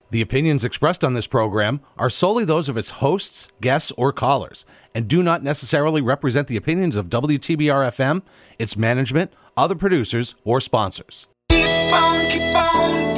The opinions expressed on this program are solely those of its hosts, guests, or callers, and do not necessarily represent the opinions of WTBR-FM, its management, other producers, or sponsors. Keep on, keep on.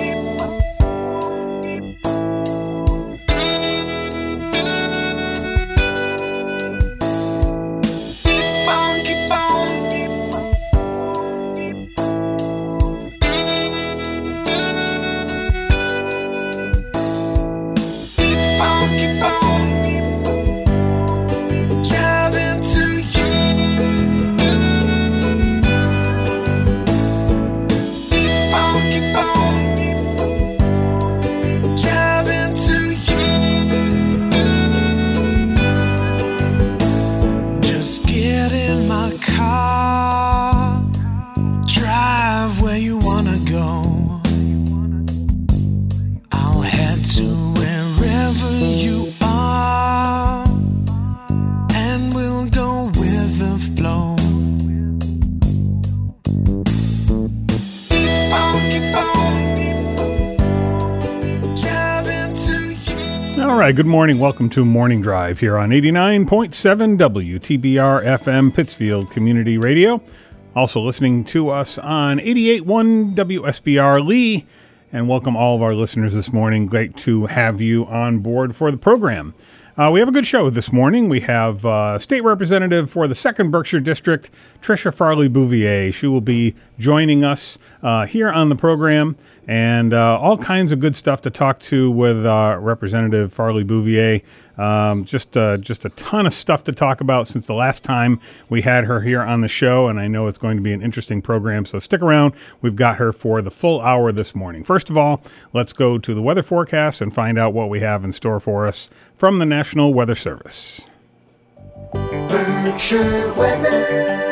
Good morning. Welcome to Morning Drive here on 89.7 WTBR FM Pittsfield Community Radio. Also listening to us on 88.1 WSBR Lee. And welcome all of our listeners this morning. Great to have you on board for the program. We have a good show this morning. We have State Representative for the 2nd Berkshire District, Tricia Farley-Bouvier. She will be joining us here on the program. And all kinds of good stuff to talk to with Representative Farley-Bouvier. Just a ton of stuff to talk about since the last time we had her here on the show, and I know it's going to be an interesting program, so stick around. We've got her for the full hour this morning. First of all, let's go to the weather forecast and find out what we have in store for us from the National Weather Service. Berkshire weather.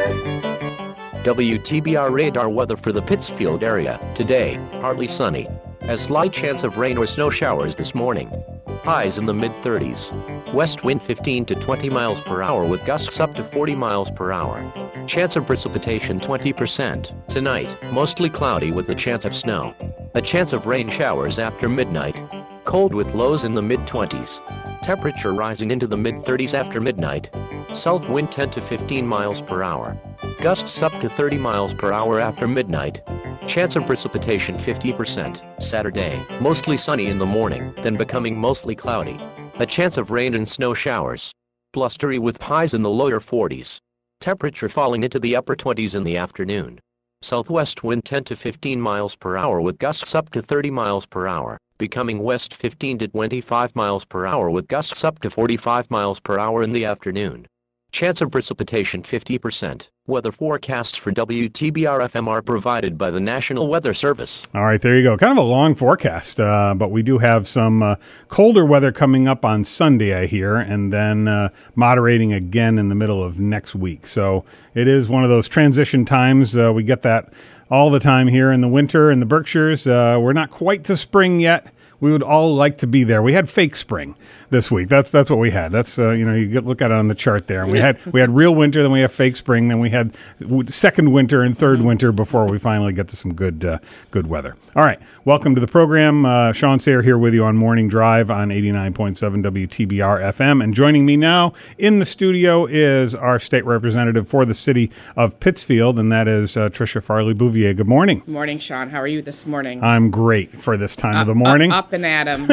WTBR radar weather for the Pittsfield area. Today, partly sunny. A slight chance of rain or snow showers this morning. Highs in the mid-30s. West wind 15 to 20 miles per hour with gusts up to 40 miles per hour. Chance of precipitation 20%. Tonight, mostly cloudy with a chance of snow. A chance of rain showers after midnight. Cold with lows in the mid-20s. Temperature rising into the mid-30s after midnight. South wind 10 to 15 miles per hour. Gusts up to 30 miles per hour after midnight. Chance of precipitation 50%. Saturday, mostly sunny in the morning, then becoming mostly cloudy. A chance of rain and snow showers. Blustery with highs in the lower 40s. Temperature falling into the upper 20s in the afternoon. Southwest wind 10 to 15 miles per hour with gusts up to 30 miles per hour. Becoming west 15 to 25 miles per hour with gusts up to 45 miles per hour in the afternoon. Chance of precipitation 50%. Weather forecasts for WTBR-FM are provided by the National Weather Service. All right, there you go. Kind of a long forecast, but we do have some colder weather coming up on Sunday, I hear, and then moderating again in the middle of next week. So it is one of those transition times. We get that all the time here in the winter in the Berkshires. We're not quite to spring yet. We would all like to be there. We had fake spring this week. That's what we had. That's you look at it on the chart there. And we had real winter, then we have fake spring, then we had second winter and third winter before we finally get to some good weather. All right, welcome to the program. Sean Sayre here with you on Morning Drive on 89.7 WTBR FM, and joining me now in the studio is our state representative for the city of Pittsfield, and that is Tricia Farley-Bouvier. Good morning. Good morning, Sean. How are you this morning? I'm great for this time of the morning. Up and at 'em.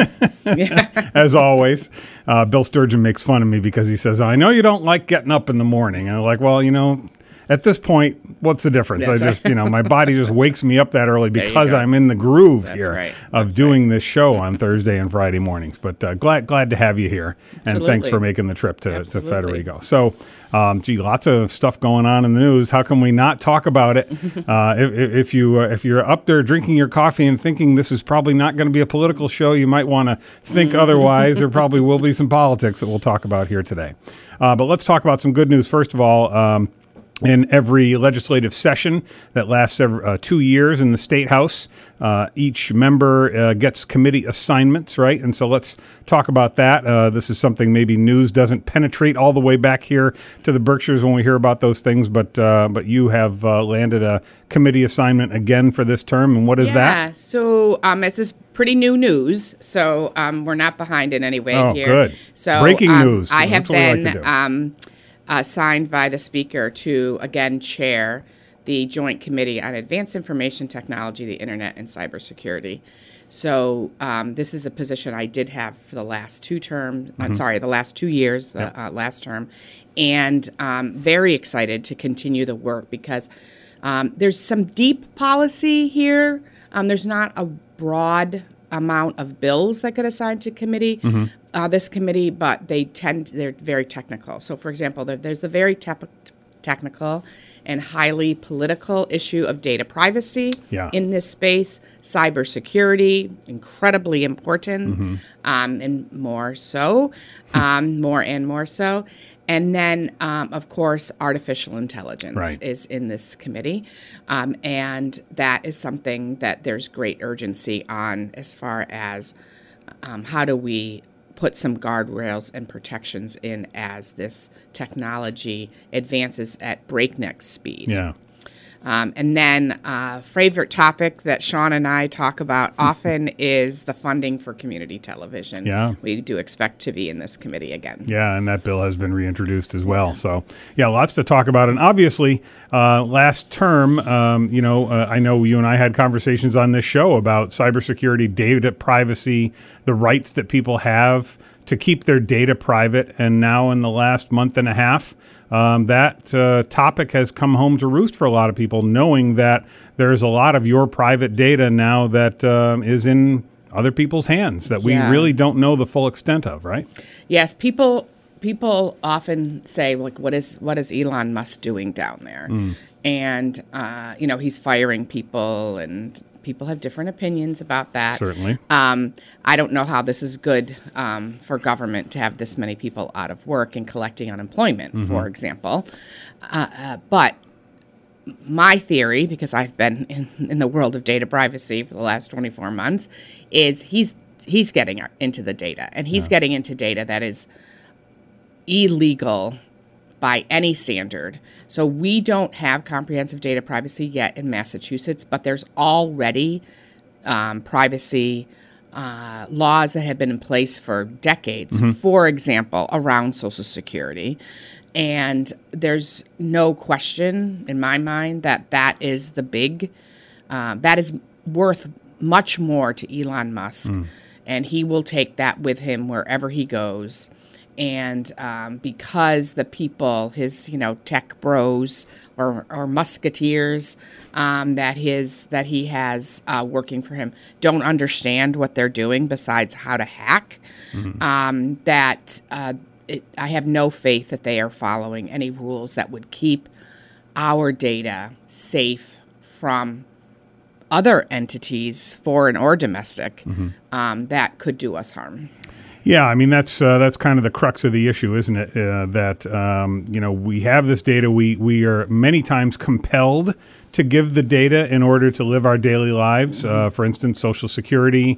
As always. Bill Sturgeon makes fun of me because he says, I know you don't like getting up in the morning. And I'm like, well, at this point, what's the difference? That's I just, my body just wakes me up that early because I'm in the groove of doing this show on Thursday and Friday mornings. But glad to have you here. Absolutely. And thanks for making the trip to Federico. So, lots of stuff going on in the news. How can we not talk about it? If you're up there drinking your coffee and thinking this is probably not going to be a political show, you might want to think otherwise. There probably will be some politics that we'll talk about here today. But let's talk about some good news. First of all, in every legislative session that lasts 2 years in the State House, each member gets committee assignments, right? And so let's talk about that. This is something maybe news doesn't penetrate all the way back here to the Berkshires when we hear about those things, but you have landed a committee assignment again for this term, and what is that? Yeah, so as this pretty new news, so we're not behind in any way here. Good. So Breaking news. I have That's what we like been to do. assigned by the Speaker to again chair the Joint Committee on Advanced Information Technology, the Internet, and Cybersecurity. So this is a position I did have for the last two terms. The last 2 years, the last term, and very excited to continue the work because there's some deep policy here. There's not a broad amount of bills that get assigned to this committee, but they're very technical. So, for example, there's a very technical and highly political issue of data privacy in this space. Cybersecurity, incredibly important, and more so, more and more so. And then, of course, artificial intelligence is in this committee. And that is something that there's great urgency on as far as how do we put some guardrails and protections in as this technology advances at breakneck speed. Yeah. And then favorite topic that Sean and I talk about often is the funding for community television. Yeah. We do expect to be in this committee again. Yeah, and that bill has been reintroduced as well. So, lots to talk about. And obviously, last term, I know you and I had conversations on this show about cybersecurity, data privacy, the rights that people have to keep their data private. And now in the last month and a half, that topic has come home to roost for a lot of people, knowing that there's a lot of your private data now that is in other people's hands that we really don't know the full extent of, right? Yes, people often say, like, what is Elon Musk doing down there? And he's firing people, and people have different opinions about that. Certainly. I don't know how this is good for government to have this many people out of work and collecting unemployment, for example. But my theory, because I've been in the world of data privacy for the last 24 months, is he's getting into the data, and he's getting into data that is illegal by any standard. So we don't have comprehensive data privacy yet in Massachusetts, but there's already privacy laws that have been in place for decades, for example, around Social Security. And there's no question in my mind that is the big, that is worth much more to Elon Musk. And he will take that with him wherever he goes. And because the people, his tech bros or musketeers that he has working for him don't understand what they're doing besides how to hack, I have no faith that they are following any rules that would keep our data safe from other entities, foreign or domestic, that could do us harm. Yeah, I mean, that's kind of the crux of the issue, isn't it? We have this data. We are many times compelled to give the data in order to live our daily lives. For instance, Social Security,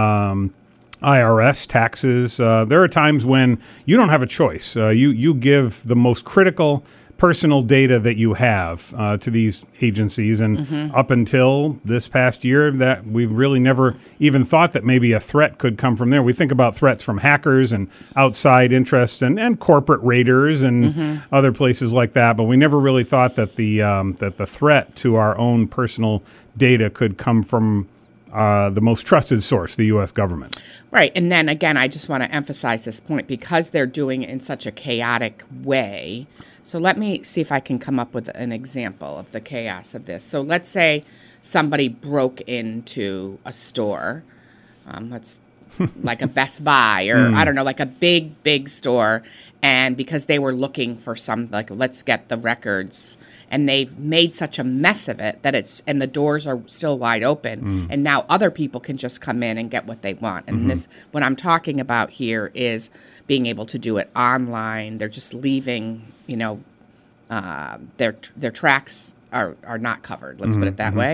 IRS, taxes. There are times when you don't have a choice. You give the most critical personal data that you have to these agencies, and up until this past year, that we've really never even thought that maybe a threat could come from there. We think about threats from hackers and outside interests and corporate raiders and other places like that, but we never really thought that the threat to our own personal data could come from the most trusted source, the U.S. government. Right. And then, again, I just want to emphasize this point because they're doing it in such a chaotic way. So let me see if I can come up with an example of the chaos of this. So let's say somebody broke into a store, like a Best Buy or, I don't know, like a big store. And because they were looking for let's get the records. And they've made such a mess of it that and the doors are still wide open. And now other people can just come in and get what they want. And what I'm talking about here is being able to do it online. They're just leaving, their tracks are not covered. Let's put it that way.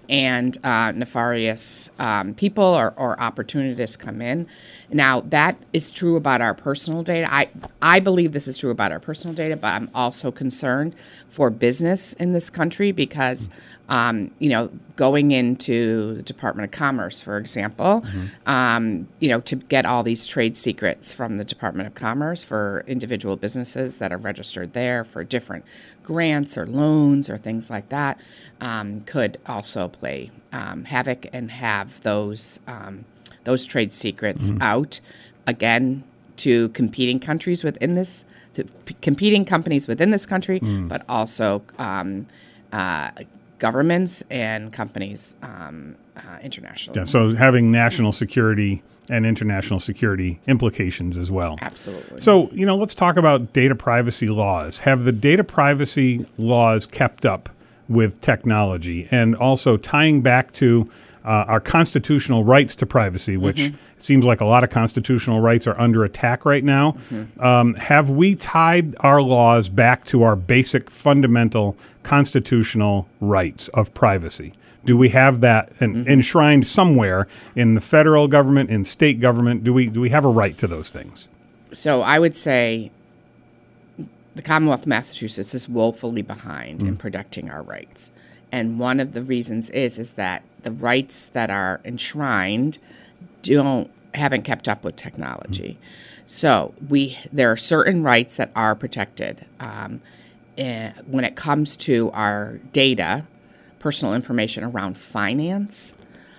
and nefarious people or opportunists come in. Now, that is true about our personal data. I believe this is true about our personal data, but I'm also concerned for business in this country because, going into the Department of Commerce, for example, to get all these trade secrets from the Department of Commerce for individual businesses that are registered there for different grants or loans or things like that could also play havoc and have those trade secrets out again to competing countries within this, competing companies within this country, but also governments and companies internationally. Yeah, so having national security and international security implications as well. Absolutely. So, let's talk about data privacy laws. Have the data privacy laws kept up with technology? And also tying back to our constitutional rights to privacy, which it seems like a lot of constitutional rights are under attack right now. Have we tied our laws back to our basic fundamental constitutional rights of privacy? Do we have that enshrined somewhere in the federal government, in state government? Do we have a right to those things? So I would say the Commonwealth of Massachusetts is woefully behind in protecting our rights. And one of the reasons is that the rights that are enshrined haven't kept up with technology. So there are certain rights that are protected when it comes to our data, personal information around finance,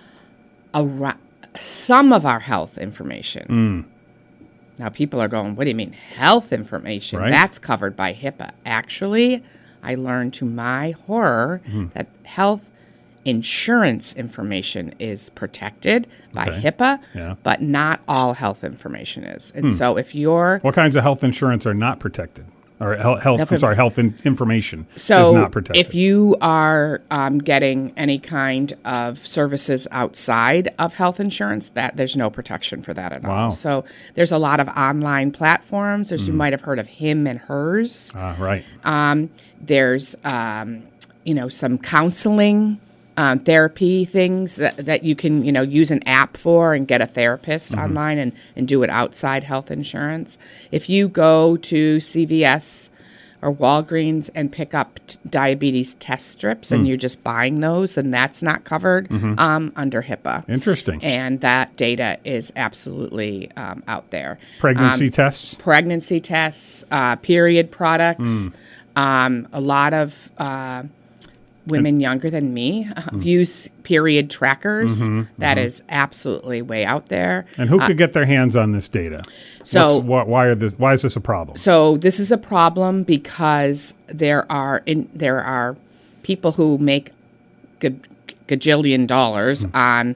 some of our health information. Now people are going, what do you mean health information? Right. That's covered by HIPAA. Actually, I learned to my horror that health insurance information is protected by HIPAA, but not all health information is. And so if you're... What kinds of health insurance are not protected? Or health information is not protected. If you are getting any kind of services outside of health insurance, there's no protection for that at all. So there's a lot of online platforms. You might have heard of Him and Hers. Right. There's some counseling, therapy things that you can use an app for and get a therapist online and do it outside health insurance. If you go to CVS or Walgreens and pick up diabetes test strips and you're just buying those, then that's not covered under HIPAA. Interesting. And that data is absolutely out there. Pregnancy tests? Pregnancy tests, period products. A lot of women younger than me use period trackers. That is absolutely way out there. And who could get their hands on this data? So why is this a problem? So this is a problem because there are people who make gajillion dollars on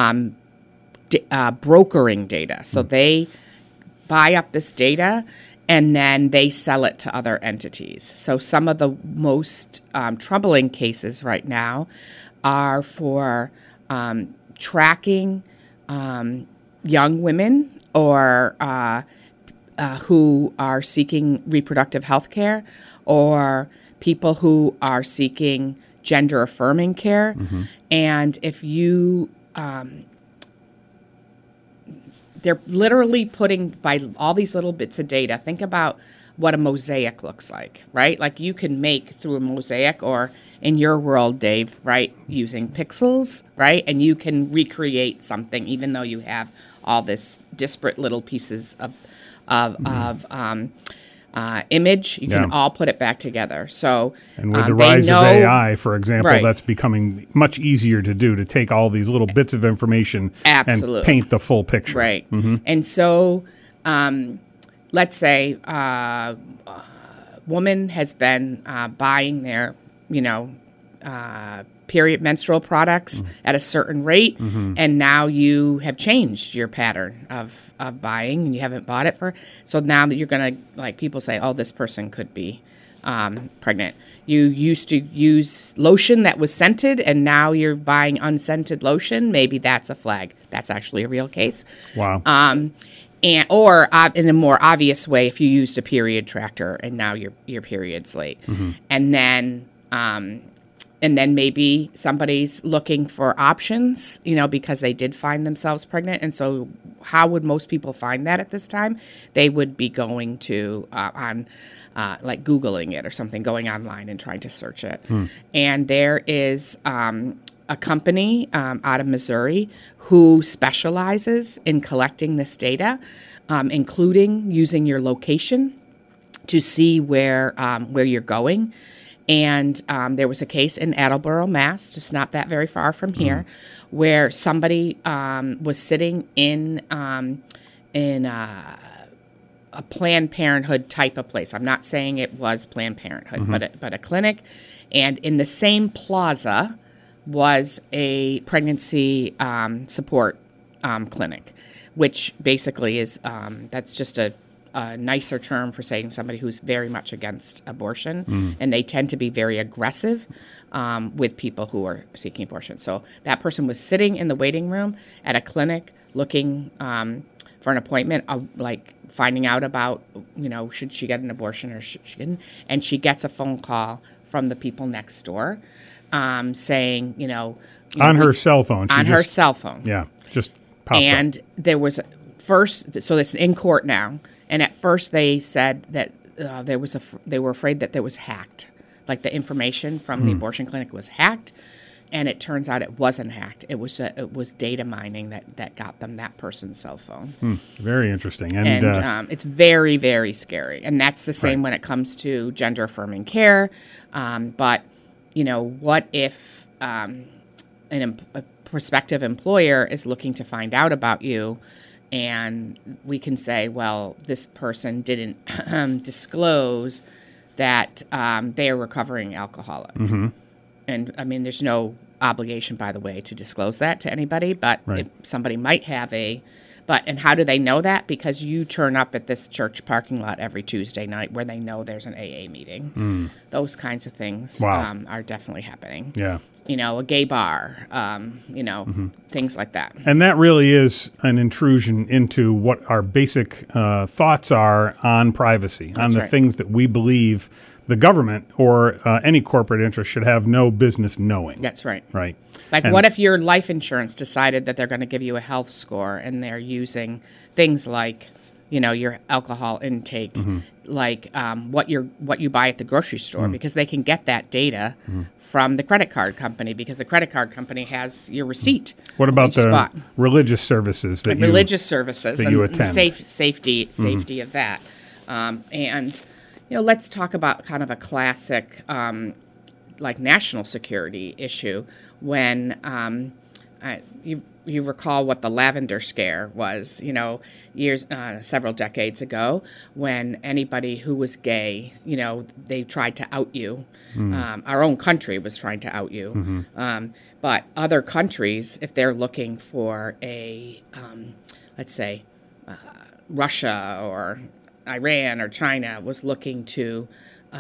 brokering data. So they buy up this data and then they sell it to other entities. So some of the most troubling cases right now are for tracking young women or who are seeking reproductive health care or people who are seeking gender-affirming care. And if you... they're literally putting by all these little bits of data. Think about what a mosaic looks like, right? Like you can make through a mosaic or in your world, Dave, right, using pixels, right? And you can recreate something even though you have all this disparate little pieces of image. You can all put it back together. So, and with the rise of AI, for example, that's becoming much easier to do, to take all these little bits of information and paint the full picture. Right. And so let's say a woman has been buying their, period menstrual products at a certain rate, and now you have changed your pattern of buying and you haven't bought it for. So now that you're going to, people say, oh, this person could be pregnant. You used to use lotion that was scented and now you're buying unscented lotion. Maybe that's a flag. That's actually a real case. Wow. Or in a more obvious way, if you used a period tracker and now your period's late. And then and then maybe somebody's looking for options, because they did find themselves pregnant. And so how would most people find that at this time? They would be going to like Googling it or something, going online and trying to search it. And there is a company out of Missouri who specializes in collecting this data, including using your location to see where you're going. And there was a case in Attleboro, Mass., just not that very far from here, where somebody was sitting in a Planned Parenthood type of place. I'm not saying it was Planned Parenthood, but a clinic. And in the same plaza was a pregnancy support clinic, which basically is that's just a nicer term for saying somebody who's very much against abortion, and they tend to be very aggressive with people who are seeking abortion. So that person was sitting in the waiting room at a clinic looking for an appointment, like finding out about, should she get an abortion or should she didn't, and she gets a phone call from the people next door saying, on her cell phone. Her cell phone. Yeah, just pops and up. There was first, so it's in court now. And at first they said that they were afraid that there was hacked, like the information from the abortion clinic was hacked, and it turns out it wasn't hacked. It was data mining that got them that person's cell phone. Very interesting, and it's very, very scary. And that's the same when it comes to gender affirming care. But what if a prospective employer is looking to find out about you? And we can say, well, this person didn't disclose that they are recovering alcoholic. And, there's no obligation, by the way, to disclose that to anybody, but somebody might have and how do they know that? Because you turn up at this church parking lot every Tuesday night where they know there's an AA meeting. Those kinds of things are definitely happening. Yeah. A gay bar, things like that. And that really is an intrusion into what our basic thoughts are on privacy, on the things that we believe the government or any corporate interest should have no business knowing. That's right. Right. Like, what if your life insurance decided that they're going to give you a health score and they're using things like, your alcohol intake, like what you buy at the grocery store, because they can get that data from the credit card company, because the credit card company has your receipt. What about the religious services that you attend? Safety of that, and let's talk about kind of a classic like national security issue when you recall what the lavender scare was, several decades ago, when anybody who was gay, they tried to out you. Our own country was trying to out you. But other countries, if they're looking for let's say, Russia or Iran or China was looking to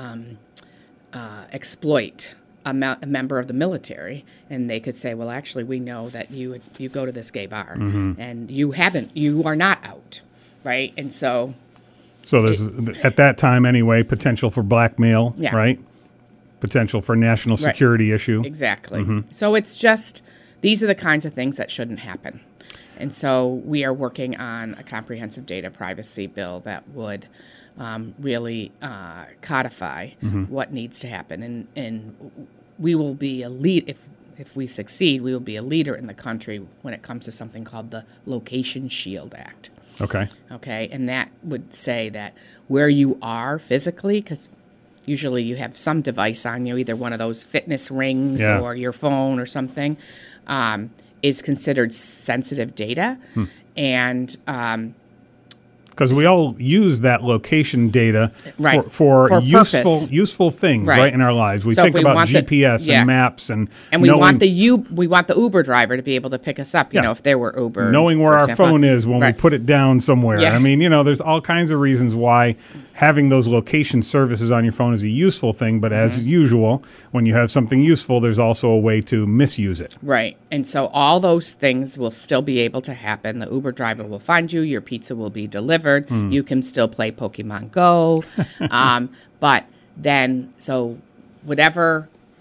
exploit a member of the military, and they could say, well, actually, we know that you go to this gay bar, and you are not out, right? And so there's, at that time anyway, potential for blackmail, right? Potential for national security issue. Exactly. So it's just, these are the kinds of things that shouldn't happen. And so we are working on a comprehensive data privacy bill that would really codify what needs to happen. And we will be a lead, if we succeed, we will be a leader in the country when it comes to something called the Location Shield Act. Okay, and that would say that where you are physically, because usually you have some device on you, either one of those fitness rings or your phone or something, is considered sensitive data. And because we all use that location data for useful things right in our lives. We think about GPS and maps and we want the Uber driver to be able to pick us up. If there were Uber, knowing where our phone is when we put it down somewhere. I mean, there's all kinds of reasons why having those location services on your phone is a useful thing. But as usual, when you have something useful, there's also a way to misuse it. Right, and so all those things will still be able to happen. The Uber driver will find you. Your pizza will be delivered. You can still play Pokemon Go. But then, so whatever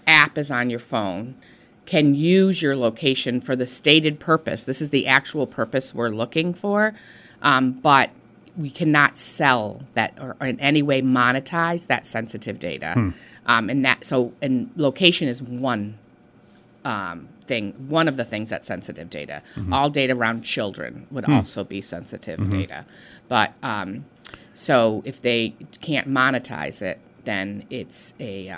app is on your phone can use your location for the stated purpose. This is the actual purpose we're looking for, but we cannot sell that or in any way monetize that sensitive data. And location is one thing, one of the things that's sensitive data. All data around children would also be sensitive data. But so if they can't monetize it, then it's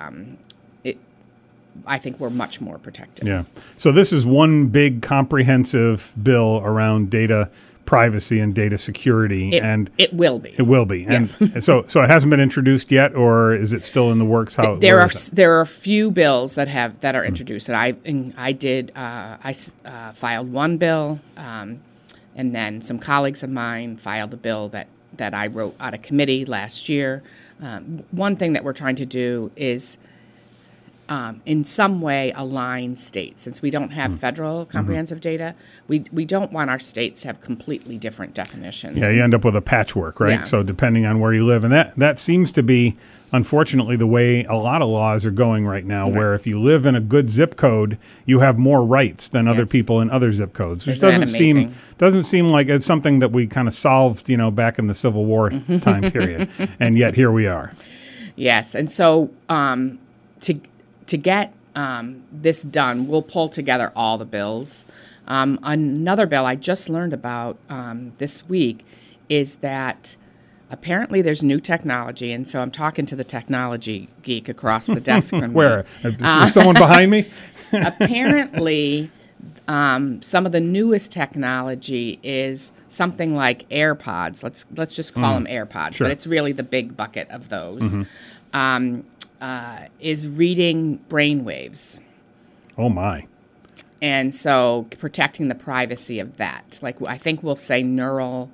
I think we're much more protected. Yeah. So this is one big comprehensive bill around data privacy and data security, and it will be. It will be. And so it hasn't been introduced yet, or is it still in the works? There are a few bills that are introduced, and I filed one bill, and then some colleagues of mine filed a bill that I wrote out of committee last year. One thing that we're trying to do is in some way align states. Since we don't have federal comprehensive data, we don't want our states to have completely different definitions. Yeah, you end up with a patchwork, right? Yeah. So depending on where you live. And that seems to be, unfortunately, the way a lot of laws are going right now, where if you live in a good zip code, you have more rights than other people in other zip codes, which doesn't seem like it's something that we kind of solved, back in the Civil War time period. And yet here we are. Yes. And so to get this done, we'll pull together all the bills. Another bill I just learned about this week is that apparently there's new technology, and so I'm talking to the technology geek across the desk from Where? Is there someone behind me? Apparently, some of the newest technology is something like AirPods. Let's just call them AirPods, Sure. but it's really the big bucket of those. Is reading brain waves. Oh, my. And so protecting the privacy of that. Like, I think we'll say neural,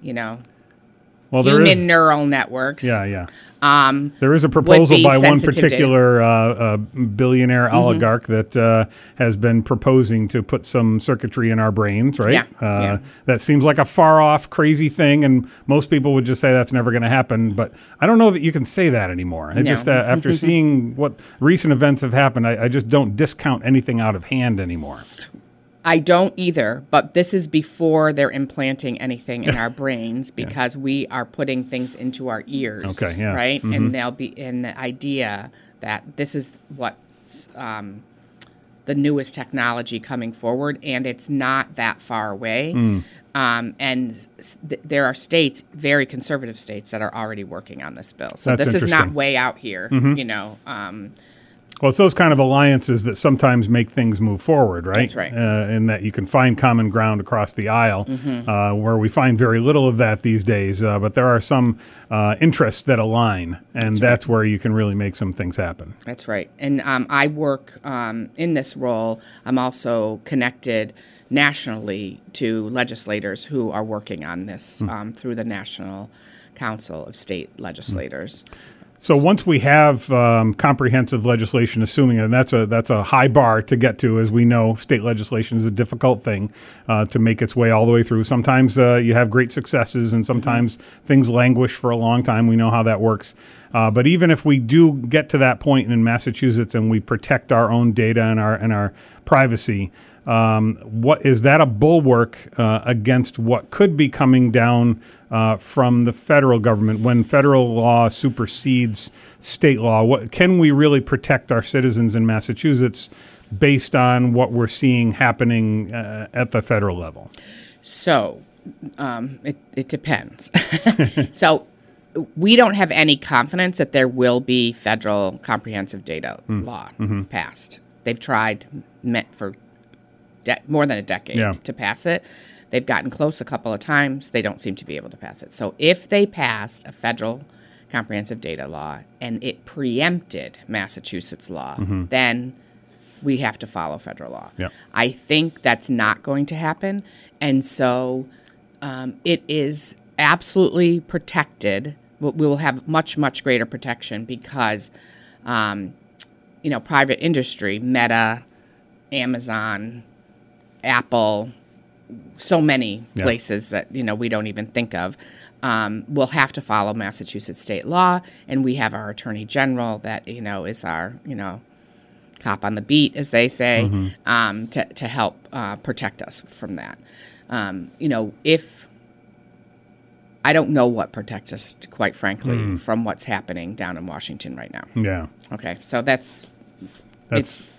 human neural networks. Yeah. There is a proposal by one particular billionaire oligarch that has been proposing to put some circuitry in our brains, right? Yeah. That seems like a far-off, crazy thing, and most people would just say that's never going to happen. But I don't know that you can say that anymore. Just after seeing what recent events have happened, I just don't discount anything out of hand anymore. I don't either, but this is before they're implanting anything in our brains because we are putting things into our ears, right? And they'll be in the idea that this is what's the newest technology coming forward, and it's not that far away. And there are states, very conservative states, that are already working on this bill. So That's this is not interesting. way out here, Well, it's those kind of alliances that sometimes make things move forward, right? That's right. In that you can find common ground across the aisle, where we find very little of that these days. But there are some interests that align, and that's where you can really make some things happen. That's right. And I work in this role. I'm also connected nationally to legislators who are working on this through the National Council of State Legislators. So once we have comprehensive legislation, assuming, and that's a high bar to get to, as we know, state legislation is a difficult thing to make its way all the way through. Sometimes you have great successes, and sometimes things languish for a long time. We know how that works. But even if we do get to that point in Massachusetts and we protect our own data and our privacy, what is that a bulwark against what could be coming down from the federal government when federal law supersedes state law? What can we really protect our citizens in Massachusetts based on what we're seeing happening at the federal level? So it depends. So we don't have any confidence that there will be federal comprehensive data law passed. They've tried for more than a decade to pass it. They've gotten close a couple of times. They don't seem to be able to pass it. So if they passed a federal comprehensive data law and it preempted Massachusetts law, then we have to follow federal law. Yep. I think that's not going to happen. And so it is absolutely protected. We will have much, much greater protection because, private industry, Meta, Amazon, Apple, so many places that we don't even think of, will have to follow Massachusetts state law, and we have our attorney general that is our cop on the beat, as they say, to help protect us from that. If I don't know what protects us, quite frankly, from what's happening down in Washington right now. Yeah. Okay, so it's.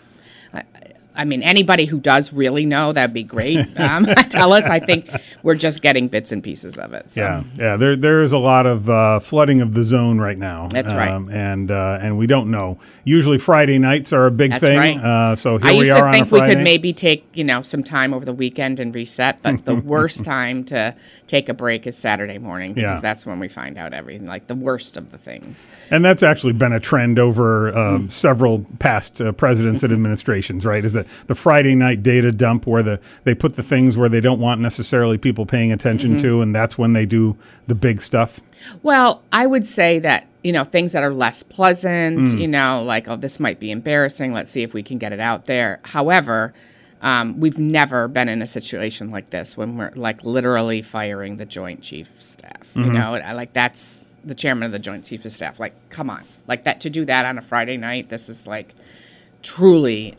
I mean, anybody who does really know, that'd be great. Tell us. I think we're just getting bits and pieces of it. So. Yeah. There is a lot of flooding of the zone right now. That's right. And we don't know. Usually Friday nights are a big thing. Right. So here I we used are to on think a Friday. we could maybe take some time over the weekend and reset, but the worst time to take a break is Saturday morning because that's when we find out everything, like the worst of the things. And that's actually been a trend over several past presidents and administrations, right? Is that the Friday night data dump where they put the things where they don't want necessarily people paying attention to, and that's when they do the big stuff? Well, I would say that, things that are less pleasant, like, oh, this might be embarrassing. Let's see if we can get it out there. However, we've never been in a situation like this when we're like literally firing the Joint Chief of Staff. That's the chairman of the Joint Chief of Staff. Like, come on, like that, to do that on a Friday night. This is like truly,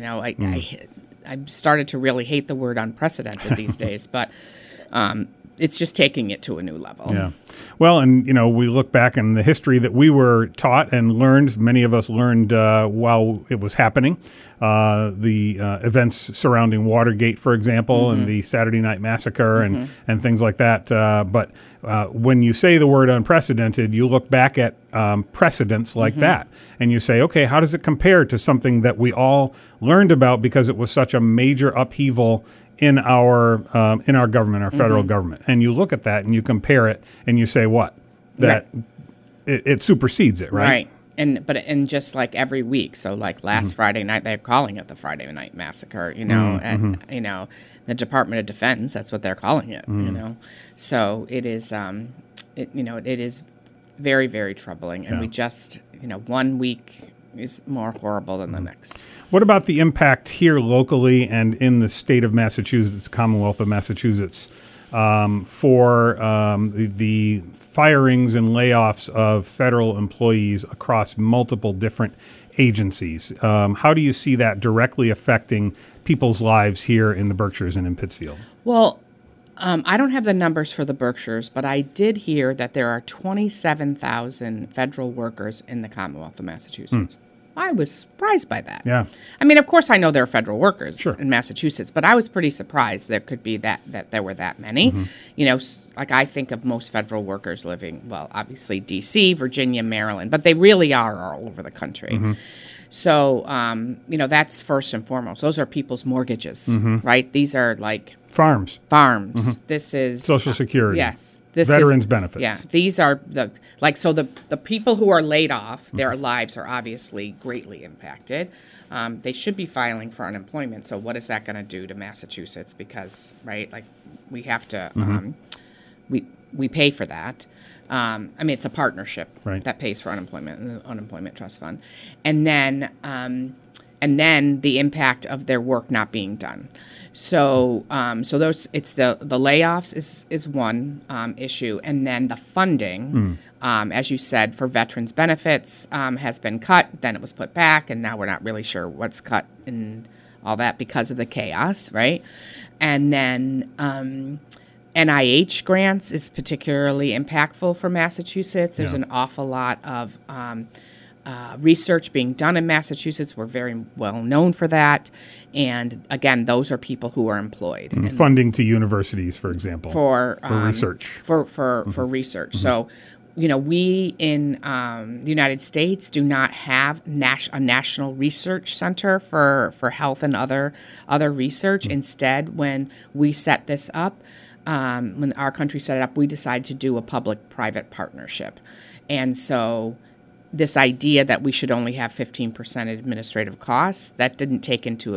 I started to really hate the word unprecedented these days, but it's just taking it to a new level. Yeah. Well, and, we look back in the history that we were taught and learned, many of us learned while it was happening, the events surrounding Watergate, for example, and the Saturday Night Massacre and things like that. But when you say the word unprecedented, you look back at precedents like that, and you say, okay, how does it compare to something that we all learned about because it was such a major upheaval in our government, our federal government? And you look at that and you compare it and you say what? That it supersedes it, right? Right. And just like every week, so like last Friday night, they're calling it the Friday Night Massacre, and the Department of Defense, that's what they're calling it, So it is, it is very, very troubling, and we just, 1 week is more horrible than the next. What about the impact here locally and in the state of Massachusetts, Commonwealth of Massachusetts, for the firings and layoffs of federal employees across multiple different agencies? How do you see that directly affecting people's lives here in the Berkshires and in Pittsfield? Well, I don't have the numbers for the Berkshires, but I did hear that there are 27,000 federal workers in the Commonwealth of Massachusetts. I was surprised by that. Yeah. I mean, of course, I know there are federal workers in Massachusetts, but I was pretty surprised there could be that there were that many. Like I think of most federal workers living, well, obviously D.C., Virginia, Maryland, but they really are all over the country. So, that's first and foremost. Those are people's mortgages, right? These are like farms. This is Social Security. Yes. Veterans benefits. Yeah, these are the people who are laid off, their lives are obviously greatly impacted. They should be filing for unemployment. So what is that going to do to Massachusetts? Because, right, like we have to, we pay for that. It's a partnership that pays for unemployment and the Unemployment Trust Fund. And then the impact of their work not being done. So those, it's the layoffs is one issue, and then the funding, as you said, for veterans benefits has been cut. Then it was put back, and now we're not really sure what's cut and all that because of the chaos, right? And then NIH grants is particularly impactful for Massachusetts. There's an awful lot of research being done in Massachusetts. We're very well known for that. And again, those are people who are employed. And funding to universities, for example, for research. For research. So, we in the United States do not have a national research center for health and other research. Instead, when we set this up, when our country set it up, we decided to do a public-private partnership. And so this idea that we should only have 15% administrative costs, that didn't take into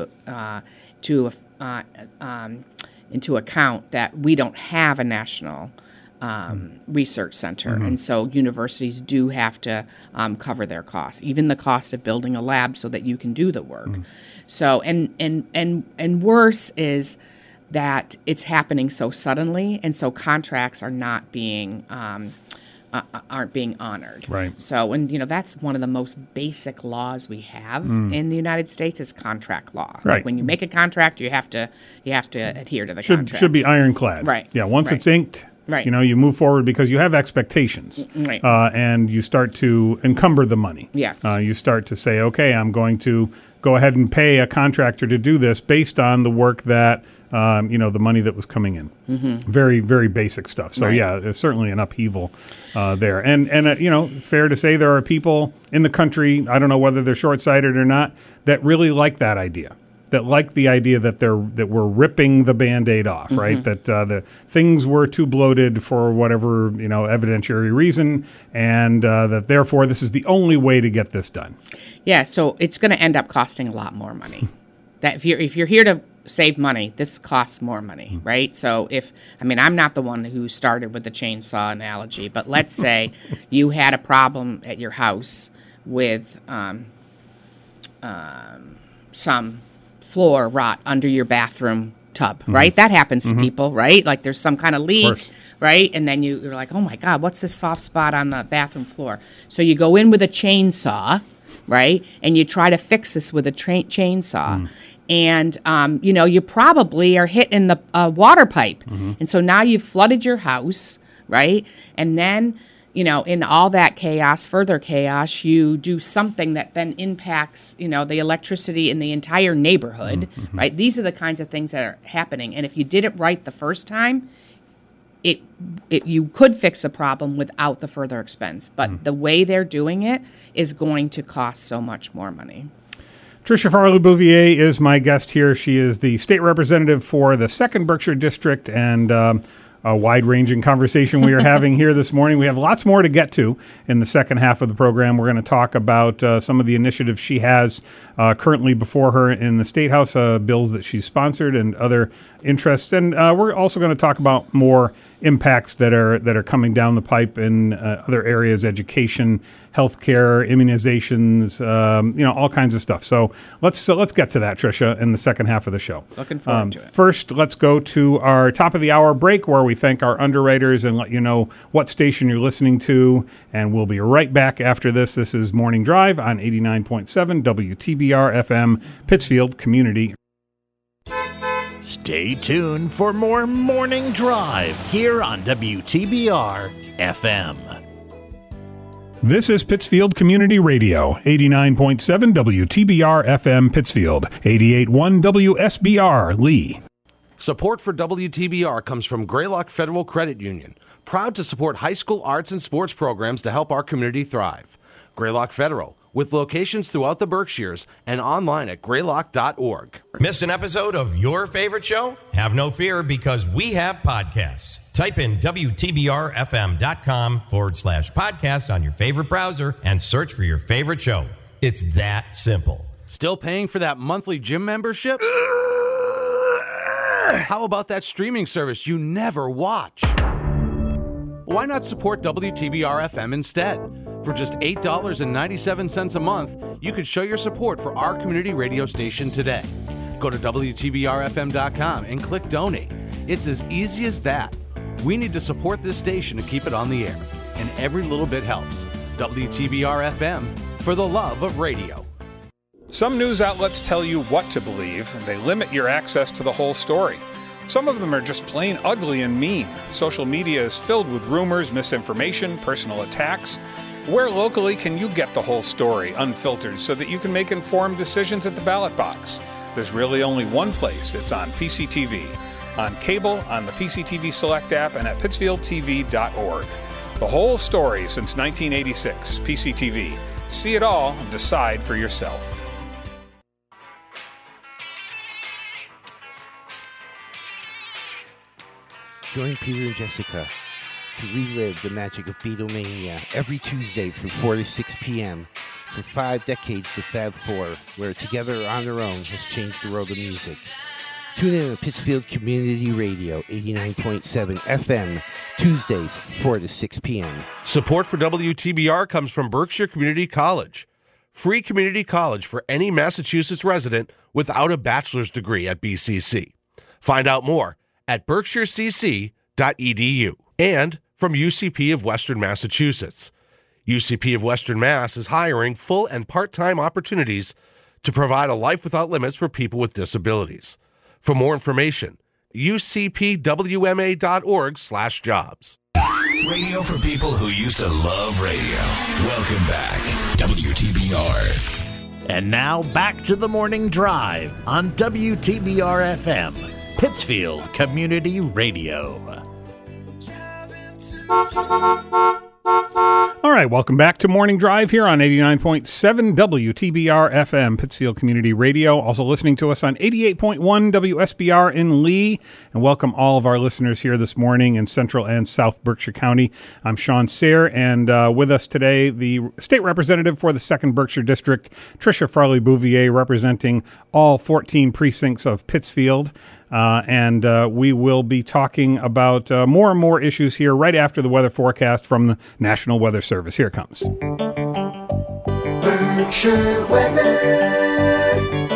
account that we don't have a national research center, and so universities do have to cover their costs, even the cost of building a lab so that you can do the work. So and worse is that it's happening so suddenly, and so contracts are not being aren't being honored. Right. So, and that's one of the most basic laws we have in the United States is contract law. Right. Like when you make a contract, you have to adhere to the contract. Should be ironclad. Right. Yeah. Once it's inked, Right. you move forward because you have expectations. Right. And you start to encumber the money. Yes. You start to say, okay, I'm going to go ahead and pay a contractor to do this based on the work that, the money that was coming in. Mm-hmm. Very, very basic stuff. So, Right. yeah, there's certainly an upheaval there. And fair to say there are people in the country, I don't know whether they're short-sighted or not, that really like that idea. That like the idea that we're ripping the Band-Aid off, Mm-hmm. right? That the things were too bloated for whatever evidentiary reason, and that therefore this is the only way to get this done. Yeah, so it's going to end up costing a lot more money. That if you're here to save money, this costs more money, right? So I'm not the one who started with the chainsaw analogy, but let's say you had a problem at your house with some floor rot under your bathroom tub, right? That happens to people, right? Like there's some kind of leak, right? And then you're like, oh my God, what's this soft spot on the bathroom floor? So you go in with a chainsaw, right? And you try to fix this with a chainsaw. And, you probably are hitting the water pipe. And so now you've flooded your house, right? And then, in all that chaos, further chaos, you do something that then impacts, the electricity in the entire neighborhood, right? These are the kinds of things that are happening. And if you did it right the first time, you could fix the problem without the further expense. But the way they're doing it is going to cost so much more money. Tricia Farley-Bouvier is my guest here. She is the state representative for the 2nd Berkshire District, and a wide-ranging conversation we are having here this morning. We have lots more to get to in the second half of the program. We're going to talk about some of the initiatives she has currently before her in the State House, bills that she's sponsored and other interests. And we're also going to talk about more impacts that are coming down the pipe in other areas, education, healthcare, immunizations, all kinds of stuff. So let's get to that, Tricia, in the second half of the show. Looking forward to it. First, let's go to our top of the hour break where we thank our underwriters and let you know what station you're listening to. And we'll be right back after this. This is Morning Drive on 89.7 WTBR FM, Pittsfield Community. Stay tuned for more Morning Drive here on WTBR FM. This is Pittsfield Community Radio, 89.7 WTBR FM Pittsfield, 88.1 WSBR Lee. Support for WTBR comes from Greylock Federal Credit Union, proud to support high school arts and sports programs to help our community thrive. Greylock Federal, with locations throughout the Berkshires and online at greylock.org. Missed an episode of your favorite show? Have no fear, because we have podcasts. Type in WTBRFM.com/podcast on your favorite browser and search for your favorite show. It's that simple. Still paying for that monthly gym membership? How about that streaming service you never watch? Why not support WTBR FM instead? For just $8.97 a month, you could show your support for our community radio station today. Go to WTBRFM.com and click Donate. It's as easy as that. We need to support this station to keep it on the air, and every little bit helps. WTBR FM, for the love of radio. Some news outlets tell you what to believe, and they limit your access to the whole story. Some of them are just plain ugly and mean. Social media is filled with rumors, misinformation, personal attacks. Where locally can you get the whole story, unfiltered, so that you can make informed decisions at the ballot box? There's really only one place. It's on PCTV. On cable, on the PCTV Select app, and at pittsfieldtv.org. The whole story since 1986. PCTV. See it all and decide for yourself. Join Peter and Jessica to relive the magic of Beatlemania every Tuesday from 4 to 6 p.m. From 5 decades to Fab 4, where Together on Their Own has changed the world of music. Tune in to Pittsfield Community Radio, 89.7 FM, Tuesdays, 4 to 6 p.m. Support for WTBR comes from Berkshire Community College. Free community college for any Massachusetts resident without a bachelor's degree at BCC. Find out more at berkshirecc.edu. And from UCP of Western Massachusetts. UCP of Western Mass is hiring full and part-time opportunities to provide a life without limits for people with disabilities. For more information, ucpwma.org/jobs. Radio for people who used to love radio. Welcome back, WTBR. And now back to the morning drive on WTBR-FM, Pittsfield Community Radio. All right, welcome back to Morning Drive here on 89.7 WTBR-FM, Pittsfield Community Radio. Also listening to us on 88.1 WSBR in Lee. And welcome all of our listeners here this morning in Central and South Berkshire County. I'm Sean Sayre, and with us today, the State Representative for the 2nd Berkshire District, Tricia Farley-Bouvier, representing all 14 precincts of Pittsfield. And we will be talking about more and more issues here right after the weather forecast from the National Weather Service. Here it comes. Berkshire weather.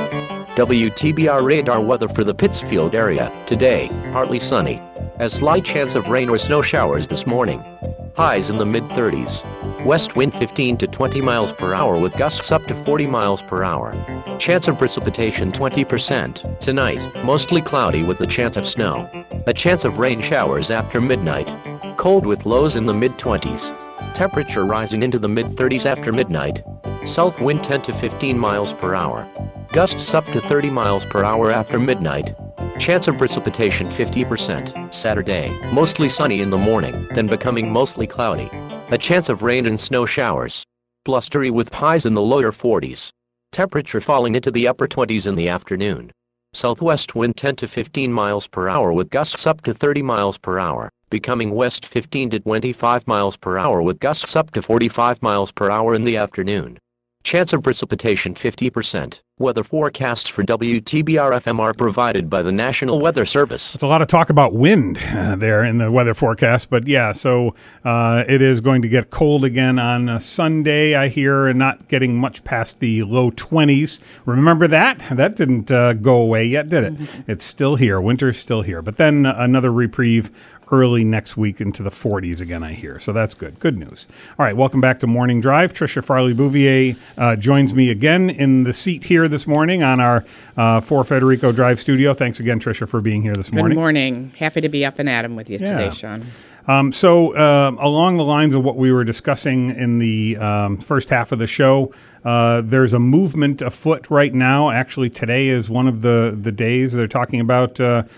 WTBR radar weather for the Pittsfield area. Today, partly sunny. A slight chance of rain or snow showers this morning. Highs in the mid-30s. West wind 15 to 20 miles per hour with gusts up to 40 miles per hour. Chance of precipitation 20%. Tonight, mostly cloudy with a chance of snow. A chance of rain showers after midnight. Cold with lows in the mid-20s. Temperature rising into the mid-30s after midnight. South wind 10 to 15 miles per hour. Gusts up to 30 miles per hour after midnight. Chance of precipitation 50%. Saturday, mostly sunny in the morning, then becoming mostly cloudy. A chance of rain and snow showers. Blustery with highs in the lower 40s. Temperature falling into the upper 20s in the afternoon. Southwest wind 10 to 15 miles per hour with gusts up to 30 miles per hour. Becoming west 15 to 25 miles per hour with gusts up to 45 miles per hour in the afternoon. Chance of precipitation 50%. Weather forecasts for WTBR-FM are provided by the National Weather Service. It's a lot of talk about wind there in the weather forecast, but yeah, so it is going to get cold again on Sunday, I hear, and not getting much past the low 20s. Remember that? That didn't go away yet, did it? Mm-hmm. It's still here. Winter's still here. But then another reprieve early next week into the 40s again, I hear. So that's good. Good news. All right, welcome back to Morning Drive. Tricia Farley-Bouvier joins me again in the seat here this morning on our 4 Federico Drive studio. Thanks again, Tricia, for being here this morning. Good morning. Happy to be up and at 'em with you today, Sean. So along the lines of what we were discussing in the first half of the show, there's a movement afoot right now. Actually, today is one of the days they're talking about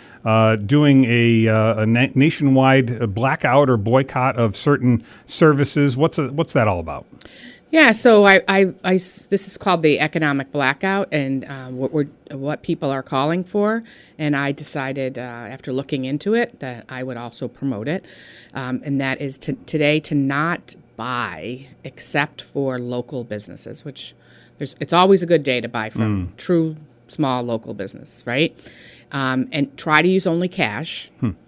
doing a nationwide blackout or boycott of certain services. What's that all about? Yeah, so this is called the economic blackout, and what people are calling for. And I decided after looking into it that I would also promote it, and that is today to not buy except for local businesses, which it's always a good day to buy from true small local business, right? And try to use only cash.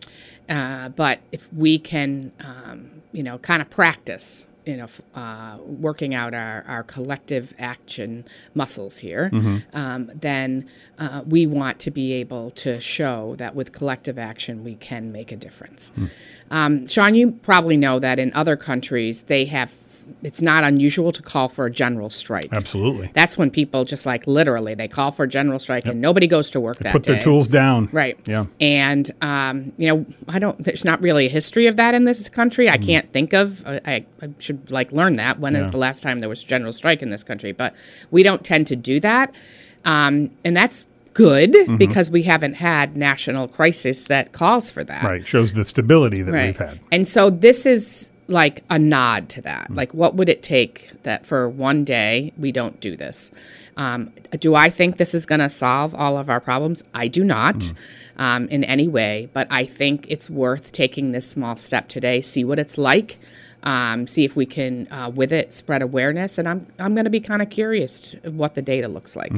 But if we can, kind of practice, working out our collective action muscles here, then we want to be able to show that with collective action we can make a difference. Sean, you probably know that in other countries it's not unusual to call for a general strike. Absolutely. That's when people just literally they call for a general strike and nobody goes to work that day. Put their tools down. Right. Yeah. And, there's not really a history of that in this country. I can't think of, I should learn that. When is the last time there was a general strike in this country? But we don't tend to do that. And that's good because we haven't had national crisis that calls for that. Right. Shows the stability that we've had. And so this is a nod to that. What would it take that for one day we don't do this? Do I think this is going to solve all of our problems? I do not in any way, but I think it's worth taking this small step today, see what it's like, see if we can, with it, spread awareness. And I'm going to be kind of curious what the data looks like.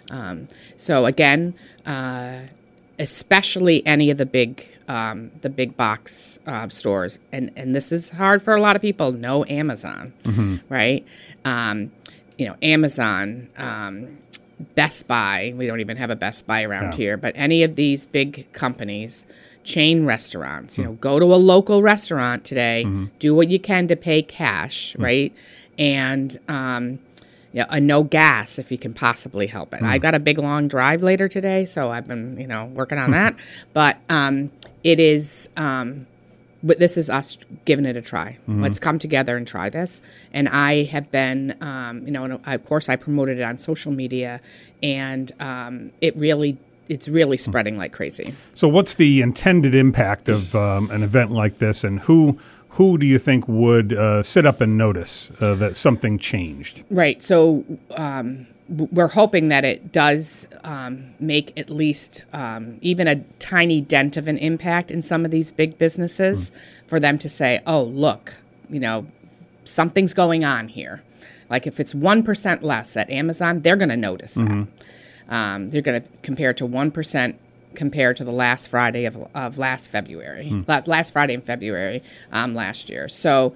So again, especially any of the big box stores, and this is hard for a lot of people. No Amazon, right? Amazon, Best Buy. We don't even have a Best Buy around here, but any of these big companies chain restaurants. Go to a local restaurant today, do what you can to pay cash, right? And no gas if you can possibly help it. I got a big long drive later today, so I've been working on that. But it is. But this is us giving it a try. Let's come together and try this. And I have been, of course, I promoted it on social media, and it's really spreading like crazy. So what's the intended impact of an event like this, and who do you think would sit up and notice that something changed? Right. So we're hoping that it does make at least even a tiny dent of an impact in some of these big businesses for them to say, oh, look, something's going on here. Like if it's 1% less at Amazon, they're going to notice that. They're going to compare to 1% compared to the last Friday of last February, last Friday in February last year. So,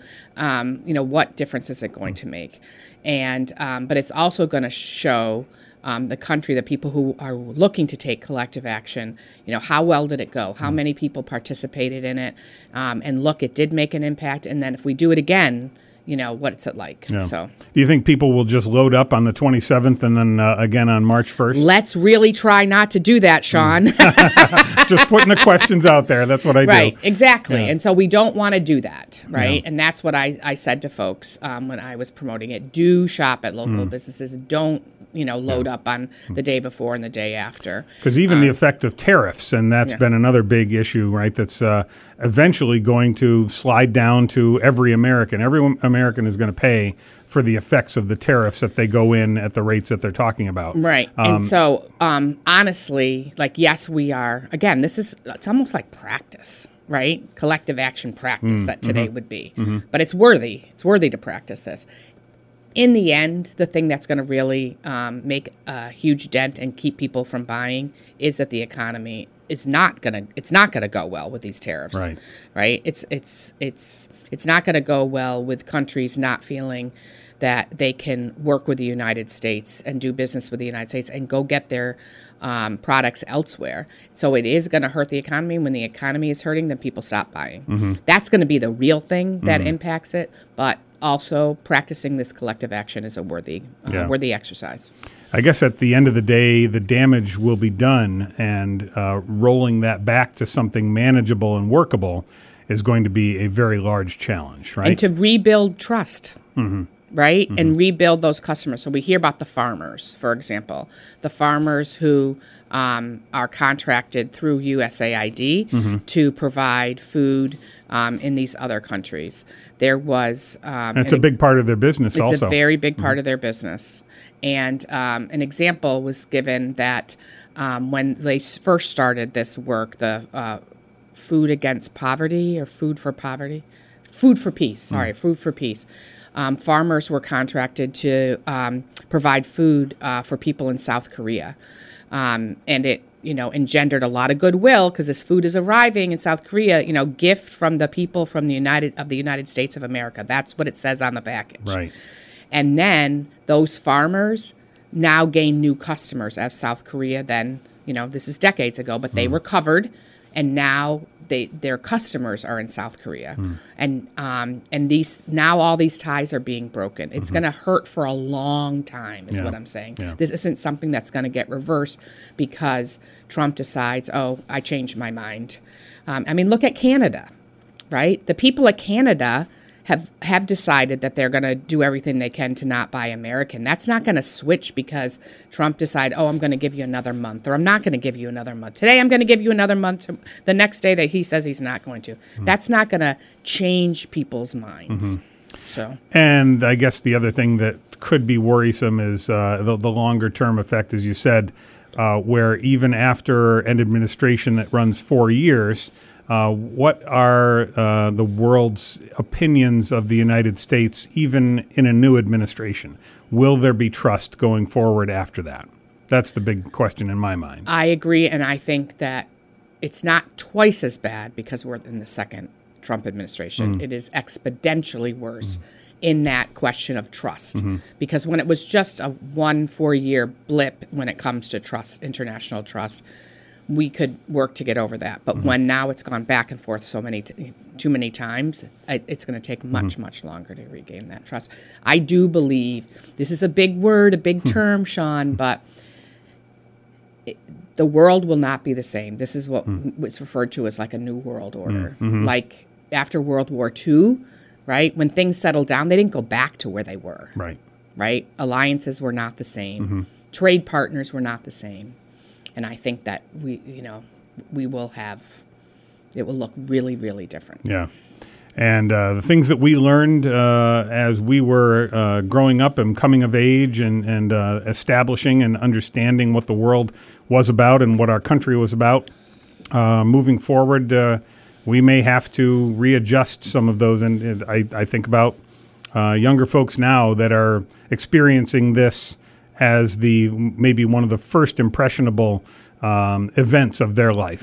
what difference is it going to make? And but it's also going to show the country, the people who are looking to take collective action, how well did it go? How many people participated in it? And look, it did make an impact. And then if we do it again, what's it like? Yeah. So, do you think people will just load up on the 27th and then again on March 1st? Let's really try not to do that, Sean. Just putting the questions out there. That's what I do. Right, exactly. Yeah. And so we don't want to do that, right? Yeah. And that's what I said to folks when I was promoting it. Do shop at local businesses. Don't load up on the day before and the day after. Because even the effect of tariffs, and that's been another big issue, right? That's eventually going to slide down to every American. Every American is going to pay for the effects of the tariffs if they go in at the rates that they're talking about. Right. And so, honestly, yes, we are. Again, it's almost like practice, right? Collective action practice that today would be. But it's worthy. It's worthy to practice this. In the end, the thing that's going to really make a huge dent and keep people from buying is that the economy is not going to go well with these tariffs. Right. It's not going to go well with countries not feeling that they can work with the United States and do business with the United States and go get their products elsewhere. So it is going to hurt the economy. When the economy is hurting, then people stop buying. That's going to be the real thing that impacts it. But also, practicing this collective action is a worthy exercise. I guess at the end of the day, the damage will be done, and rolling that back to something manageable and workable is going to be a very large challenge, right? And to rebuild trust, right? And rebuild those customers. So we hear about the farmers, for example, the farmers who are contracted through USAID to provide food in these other countries. There was... it's a big part of their business also. It's a very big part of their business. And an example was given that when they first started this work, the Food Against Poverty or Food for Poverty? Food for Peace, sorry, Food for Peace. Farmers were contracted to provide food for people in South Korea. And it engendered a lot of goodwill because this food is arriving in South Korea, gift from the people from the United States of America. That's what it says on the package. Right. And then those farmers now gain new customers as South Korea then, this is decades ago, but they recovered, and now their customers are in South Korea. And now all these ties are being broken. It's going to hurt for a long time is what I'm saying. Yeah. This isn't something that's going to get reversed because Trump decides, oh, I changed my mind. Look at Canada, right? The people of Canada have decided that they're going to do everything they can to not buy American. That's not going to switch because Trump decided, oh, I'm going to give you another month, or I'm not going to give you another month. Today I'm going to give you another month. The next day that he says he's not going to. That's not going to change people's minds. So, and I guess the other thing that could be worrisome is the longer term effect, as you said, where even after an administration that runs 4 years, what are the world's opinions of the United States, even in a new administration? Will there be trust going forward after that? That's the big question in my mind. I agree, and I think that it's not twice as bad because we're in the second Trump administration. It is exponentially worse in that question of trust. Because when it was just a 1 4-year blip when it comes to trust, international trust, we could work to get over that. But when now it's gone back and forth too many times, it's going to take much longer to regain that trust. I do believe, this is a big word, a big term, Sean, but the world will not be the same. This is what was referred to as like a new world order. Like after World War II, right? When things settled down, they didn't go back to where they were. Right? Alliances were not the same. Trade partners were not the same. And I think that we will have, it will look really, really different. Yeah. And the things that we learned as we were growing up and coming of age and establishing and understanding what the world was about and what our country was about, moving forward, we may have to readjust some of those. And I think about younger folks now that are experiencing this as maybe one of the first impressionable events of their life.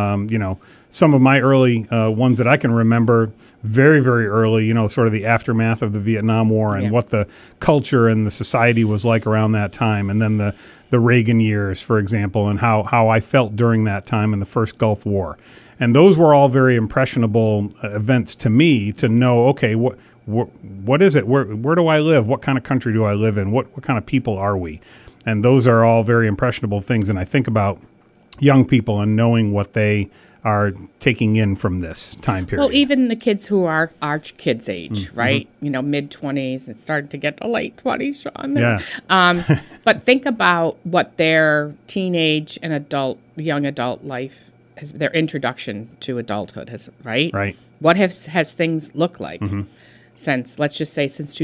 Some of my early ones that I can remember very, very early, sort of the aftermath of the Vietnam War and what the culture and the society was like around that time. And then the Reagan years, for example, and how I felt during that time in the first Gulf War. And those were all very impressionable events to me to know, okay, what is it? Where do I live? What kind of country do I live in? What kind of people are we? And those are all very impressionable things. And I think about young people and knowing what they are taking in from this time period. Well, even the kids who are our kids' age, right? Mid-20s. It's starting to get to late 20s, Sean. Yeah. But think about what their teenage and young adult life, their introduction to adulthood has, right? Right. What has things looked like since, let's just say, since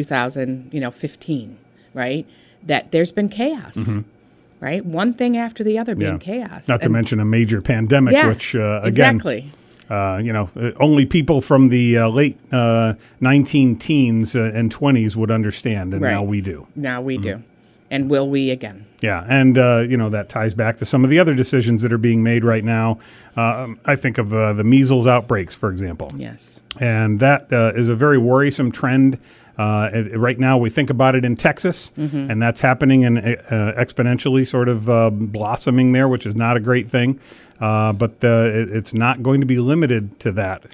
2015, right? That there's been chaos. Right? One thing after the other being chaos. Not to mention a major pandemic, which, again, exactly. Only people from the late 19 teens and 20s would understand, and now we do. Now we do. And will we again? Yeah, and, that ties back to some of the other decisions that are being made right now. I think of the measles outbreaks, for example. Yes. And that is a very worrisome trend. Right now, we think about it in Texas, and that's happening and exponentially sort of blossoming there, which is not a great thing. But it's not going to be limited to that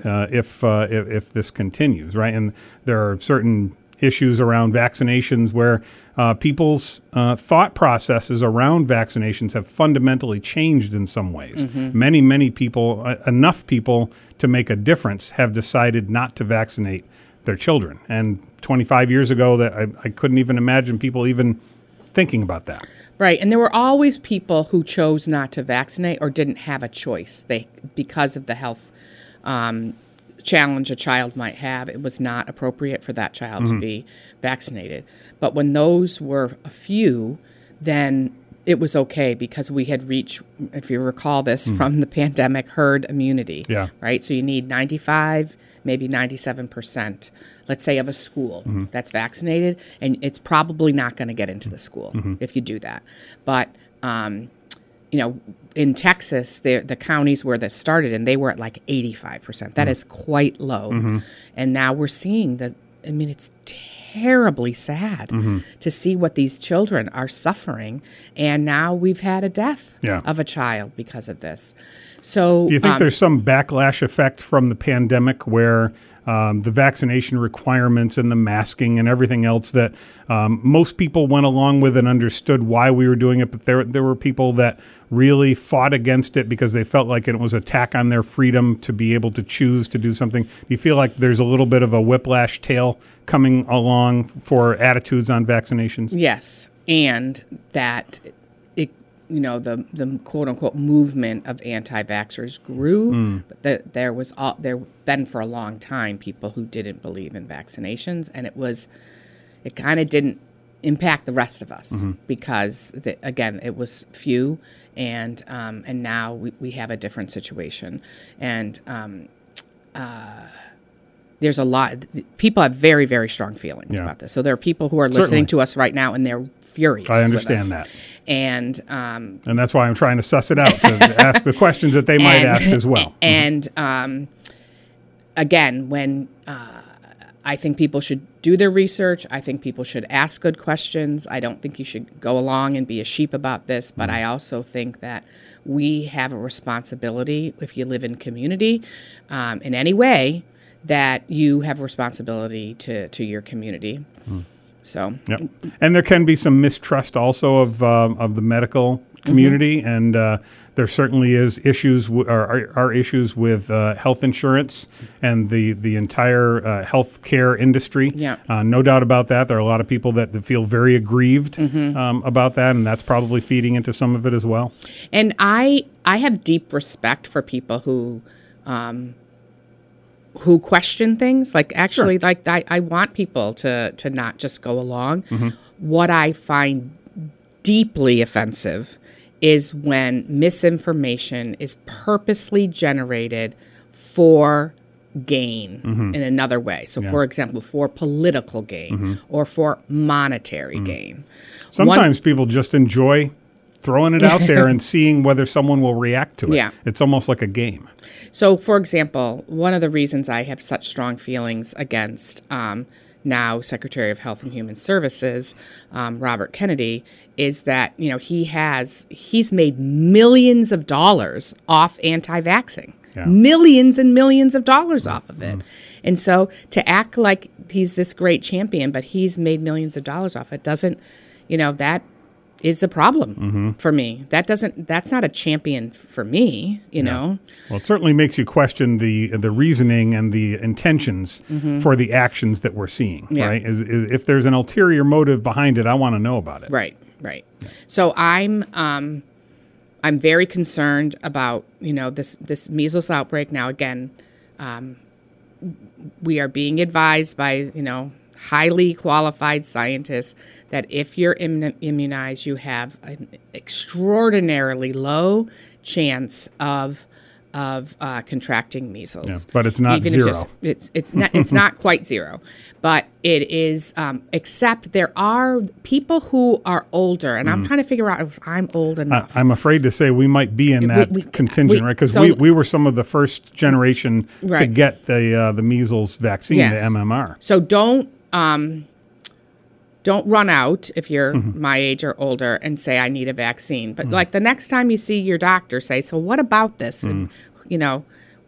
if this continues, right? And there are certain issues around vaccinations where people's thought processes around vaccinations have fundamentally changed in some ways. Many, many people, enough people to make a difference, have decided not to vaccinate their children. And 25 years ago, that I couldn't even imagine people even thinking about that. Right, and there were always people who chose not to vaccinate or didn't have a choice. Because of the health challenge a child might have, it was not appropriate for that child to be vaccinated. But when those were a few, then it was okay because we had reached, if you recall this from the pandemic, herd immunity. Yeah. Right, so you need 95, maybe 97%, let's say, of a school that's vaccinated, and it's probably not going to get into the school if you do that. But, in Texas, the counties where this started, and they were at like 85%. That is quite low. And now we're seeing it's terribly sad to see what these children are suffering. And now we've had a death of a child because of this. So, do you think there's some backlash effect from the pandemic where the vaccination requirements and the masking and everything else that most people went along with and understood why we were doing it, but there were people that really fought against it because they felt like it was an attack on their freedom to be able to choose to do something? Do you feel like there's a little bit of a whiplash tail coming along for attitudes on vaccinations? Yes, and that the quote unquote movement of anti-vaxxers grew, but there been for a long time people who didn't believe in vaccinations, and it kind of didn't impact the rest of us because again it was few, and now we have a different situation, and there's a lot. People have very, very strong feelings about this. So there are people who are listening to us right now, and they're furious. I understand with us. that. And that's why I'm trying to suss it out, to ask the questions that they might ask as well. And again, when I think people should do their research. I think people should ask good questions. I don't think you should go along and be a sheep about this, but I also think that we have a responsibility, if you live in community in any way, that you have a responsibility to your community. So, yep. And there can be some mistrust also of the medical community, and there certainly is issues are issues with health insurance and the entire health care industry. Yeah. No doubt about that. There are a lot of people that feel very aggrieved about that, and that's probably feeding into some of it as well. And I have deep respect for people who question things. Like, actually, Sure. like I want people to not just go along. What I find deeply offensive is when misinformation is purposely generated for gain in another way. So, for example, for political gain or for monetary gain. Sometimes people just enjoy throwing it out there and seeing whether someone will react to it. Yeah. It's almost like a game. So, for example, one of the reasons I have such strong feelings against now Secretary of Health and Human Services, Robert Kennedy, is that, you know, he's made millions of dollars off anti-vaxxing. Yeah. Millions and millions of dollars off of it. And so to act like he's this great champion, but he's made millions of dollars off it, doesn't, you know, that is a problem for me. That's not a champion for me, you know. Well, it certainly makes you question the reasoning and the intentions for the actions that we're seeing, right? If there's an ulterior motive behind it, I want to know about it. Right. So I'm very concerned about, you know, this measles outbreak. Now, again, we are being advised by, you know, highly qualified scientists that if you're immunized, you have an extraordinarily low chance of contracting measles. Yeah, but it's not Even zero. It's not quite zero, but it is. Except there are people who are older, and I'm trying to figure out if I'm old enough. I'm afraid to say we might be in that contingent, right? Because we were some of the first generation to get the measles vaccine, the MMR. So don't run out if you're my age or older and say I need a vaccine. But like the next time you see your doctor, say, so what about this? And, you know,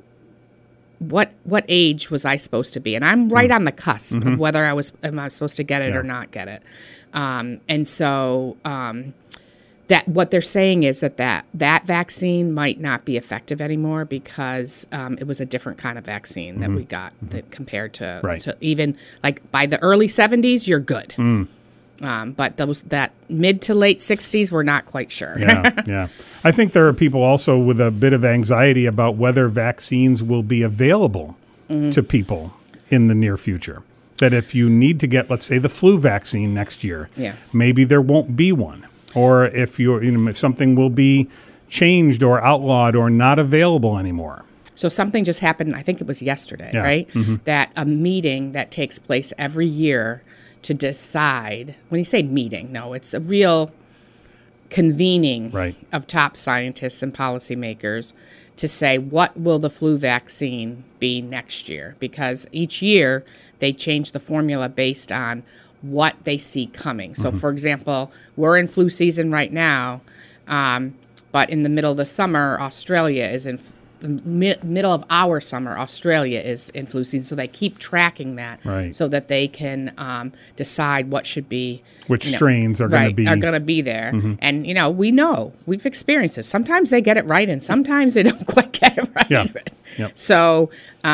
what age was I supposed to be? And I'm right on the cusp of whether am I supposed to get it or not get it. And so that what they're saying is that vaccine might not be effective anymore because it was a different kind of vaccine that we got that compared to even like by the early 70s, you're good. But that mid to late 60s, we're not quite sure. Yeah. I think there are people also with a bit of anxiety about whether vaccines will be available to people in the near future. That if you need to get, let's say, the flu vaccine next year, maybe there won't be one. Or if if something will be changed or outlawed or not available anymore. So something just happened, I think it was yesterday, right? That a meeting that takes place every year to decide, when you say meeting, no, it's a real convening of top scientists and policymakers to say what will the flu vaccine be next year? Because each year they change the formula based on what they see coming. So, for example, we're in flu season right now, but in the middle of the summer, Australia is in the middle of our summer, Australia is in flu season. So they keep tracking that so that they can decide what should be. Which strains are going to be there. And, you know, we've experienced it. Sometimes they get it right and sometimes they don't quite get it right. So,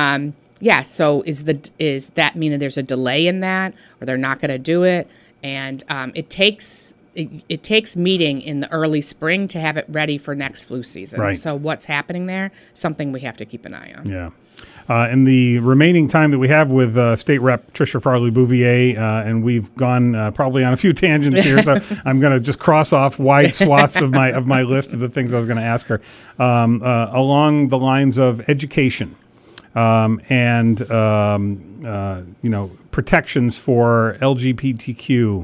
so is that mean that there's a delay in that, or they're not going to do it? And it takes meeting in the early spring to have it ready for next flu season. Right. So what's happening there? Something we have to keep an eye on. Yeah. In the remaining time that we have with State Rep Tricia Farley-Bouvier, and we've gone probably on a few tangents here, so I'm going to just cross off wide swaths of my list of the things I was going to ask her along the lines of education. And protections for LGBTQ,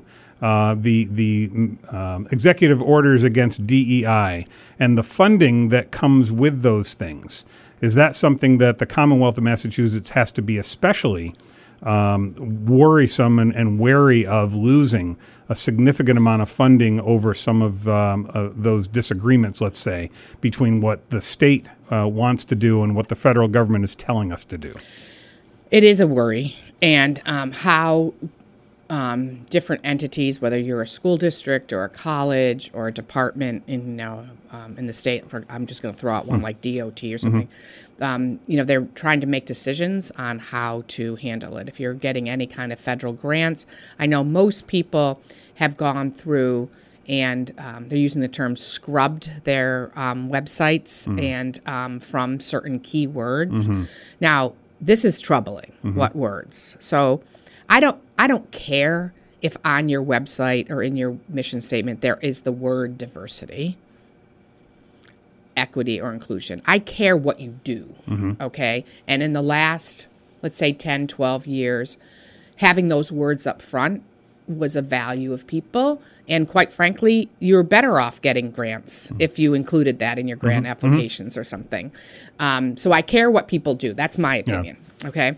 the executive orders against DEI, and the funding that comes with those things. Is that something that the Commonwealth of Massachusetts has to be especially worrisome and wary of losing a significant amount of funding over some of those disagreements, let's say, between what the state wants to do and what the federal government is telling us to do? It is a worry. And how different entities, whether you're a school district or a college or a department in the state, I'm just going to throw out one like DOT or something, they're trying to make decisions on how to handle it. If you're getting any kind of federal grants, I know most people have gone through and they're using the term scrubbed their websites and from certain keywords. Now, this is troubling. What words? So I don't care if on your website or in your mission statement there is the word diversity, equity, or inclusion. I care what you do, okay? And in the last, let's say 10, 12 years, having those words up front was a value of people. And quite frankly, you're better off getting grants if you included that in your grant applications or something. So I care what people do. That's my opinion, okay?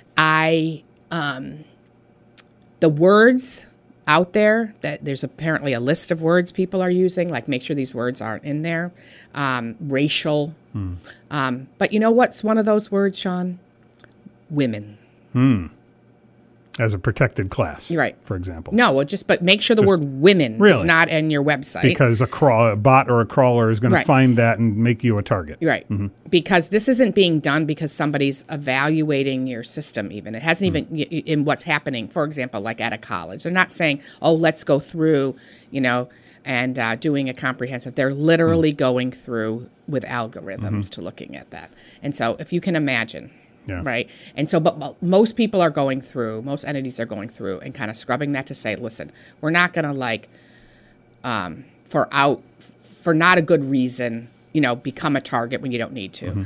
The words out there, that there's apparently a list of words people are using, like make sure these words aren't in there. Racial. But you know what's one of those words, Sean? Women. As a protected class, right? For example. No, but make sure the word women is not in your website. Because a bot or a crawler is going to find that and make you a target. Right. Because this isn't being done because somebody's evaluating your system even. It hasn't even in what's happening, for example, like at a college. They're not saying, oh, let's go through, and doing a comprehensive. They're literally going through with algorithms to looking at that. And so if you can imagine... Yeah. Right. And so, but most people are going through, most entities are going through and kind of scrubbing that to say, listen, we're not going to for not a good reason, become a target when you don't need to.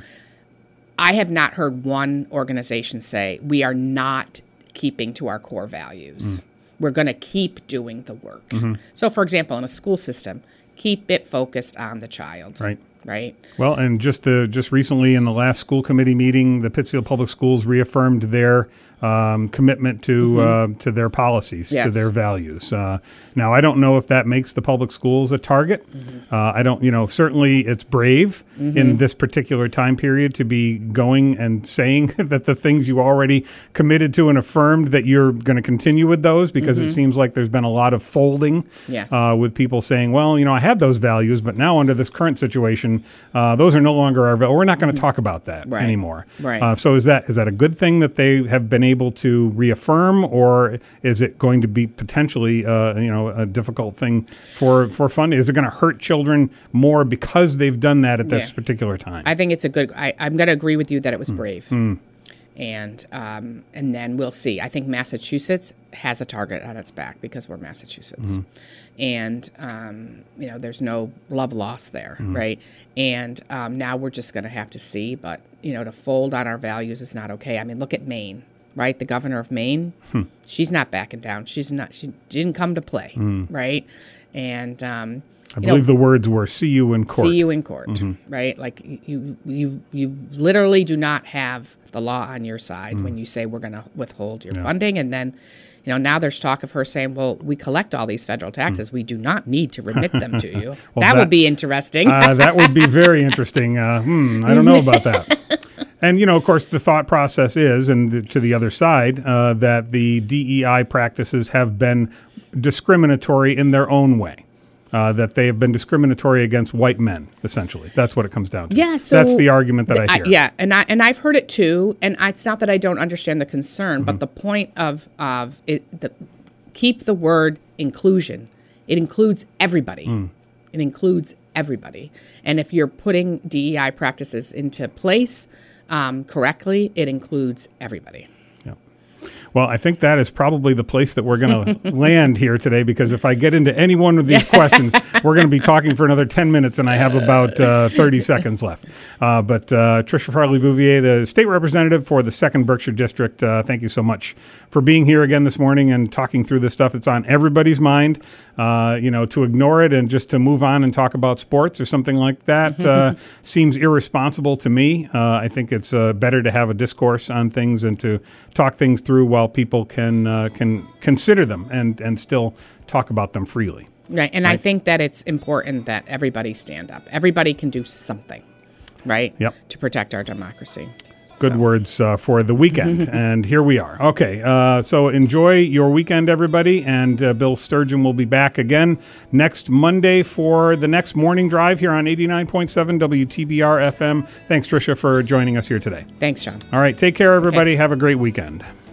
I have not heard one organization say we are not keeping to our core values. We're going to keep doing the work. So, for example, in a school system, keep it focused on the child. Right. Well, and just recently in the last school committee meeting, the Pittsfield Public Schools reaffirmed their commitment to their policies, to their values. Now, I don't know if that makes the public schools a target. I don't, certainly it's brave in this particular time period to be going and saying that the things you already committed to and affirmed that you're going to continue with those, because it seems like there's been a lot of folding with people saying, well, I had those values, but now under this current situation, those are no longer our values. We're not going to talk about that anymore. So is that a good thing that they have been able to reaffirm, or is it going to be potentially a difficult thing for funding? Is it going to hurt children more because they've done that at this particular time? I think it's a good. I'm going to agree with you that it was brave, and then we'll see. I think Massachusetts has a target on its back because we're Massachusetts, and there's no love lost there, right? And now we're just going to have to see. But to fold on our values is not okay. I mean, look at Maine. Right, the governor of Maine, she's not backing down. She didn't come to play, right? And I believe the words were "see you in court." See you in court, right? Like you literally do not have the law on your side when you say we're going to withhold your funding, and then. Now there's talk of her saying, well, we collect all these federal taxes. We do not need to remit them to you. Well, that would be interesting. That would be very interesting. I don't know about that. And, of course, the thought process is, and to the other side, that the DEI practices have been discriminatory in their own way. That they have been discriminatory against white men, essentially. That's what it comes down to. Yeah, so that's the argument that I hear. And I've heard it too. And it's not that I don't understand the concern, but the point of it, keep the word inclusion. It includes everybody. It includes everybody. And if you're putting DEI practices into place correctly, it includes everybody. Well, I think that is probably the place that we're going to land here today, because if I get into any one of these questions, we're going to be talking for another 10 minutes, and I have about 30 seconds left. But Tricia Farley-Bouvier, the state representative for the 2nd Berkshire District, thank you so much for being here again this morning and talking through this stuff. It's on everybody's mind. To ignore it and just to move on and talk about sports or something like that seems irresponsible to me. I think it's better to have a discourse on things and to talk things through while while people can consider them and still talk about them freely. Right, and I think that it's important that everybody stand up. Everybody can do something, right? Yep. To protect our democracy. Good words for the weekend. And here we are. Okay, so enjoy your weekend, everybody. And Bill Sturgeon will be back again next Monday for the next morning drive here on 89.7 WTBR FM. Thanks, Tricia, for joining us here today. Thanks, John. All right, take care, everybody. Have a great weekend.